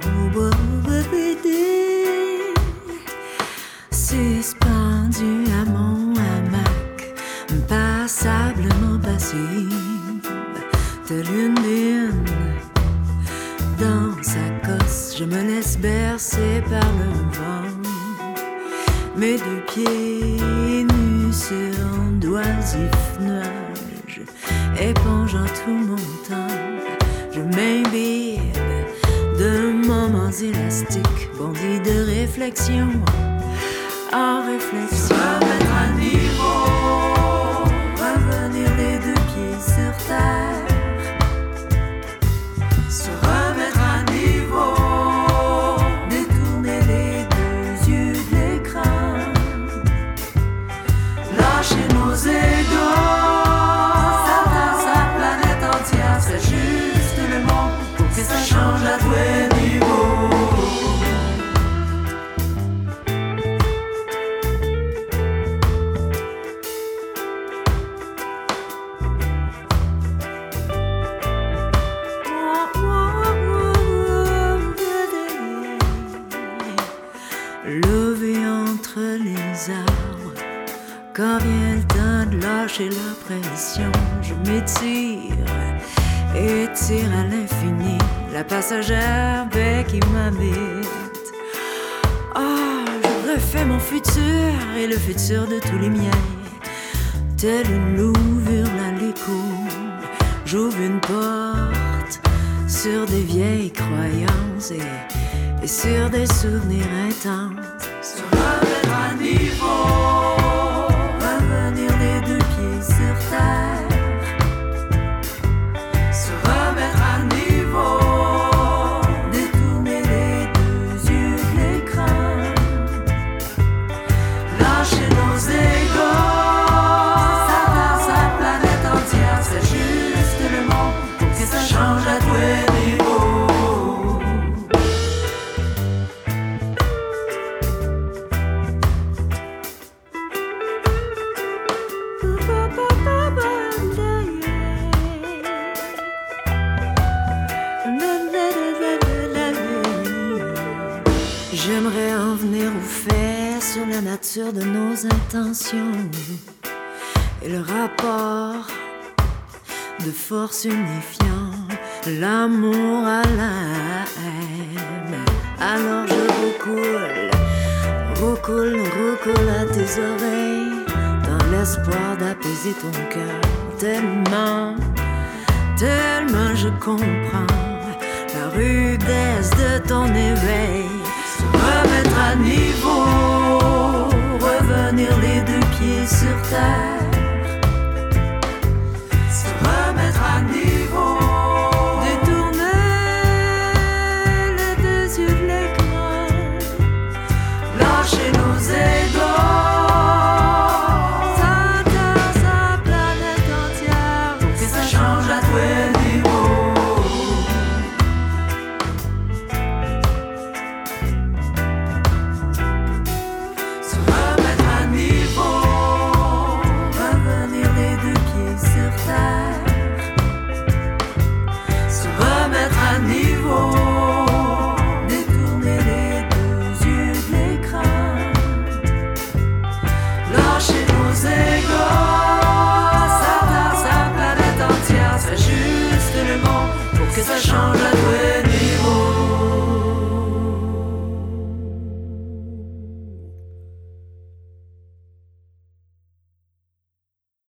Suspendu à mon hamac, passablement passive, telle une dune dans sa cosse, je me laisse bercer par le vent. Mes deux pieds nus sur un d'oisif nuage, épongeant tout mon temps, je m'imbibe de moments élastiques, bondis de réflexion en réflexion. Remettre à niveau, revenir les deux pieds sur terre. se remettre à niveau, Détourner les deux yeux de l'écran. lâcher nos égos. Sa planète entière, c'est juste le monde pour que ça change à tous les niveaux. Levé entre les arbres, quand vient le temps de lâcher la pression, je m'étire, étire à l'infini la passagère baie qui m'habite. Ah, je refais mon futur et le futur de tous les miens. Tel une louve hurle à l'écho, j'ouvre une porte sur des vieilles croyances et sur des souvenirs intenses. Se remettre à niveau, Revenir les deux pieds sur terre. se remettre à niveau, Détourner les deux yeux de l'écran. lâcher nos égos. Sa planète entière, c'est juste le monde pour que ça change à tous les niveaux. J'aimerais en venir aux faits sur la nature de nos intentions et le rapport de force unifiant, l'amour à la haine. Alors je roucoule à tes oreilles dans l'espoir d'apaiser ton cœur. Tellement je comprends la rudesse de ton éveil. Se remettre à niveau, Revenir les deux pieds sur terre. se remettre à niveau. Détourner les deux yeux de l'écran. Lâcher nos égos. Sa terre, sa planète entière, Pour que ça change à tous les niveaux. Se remettre à niveau, revenir les deux pieds sur terre. se remettre à niveau. Détourner les deux yeux de l'écran. Lâcher nos égos. Sa planète entière, c'est juste le monde pour que ça change à tous les niveaux.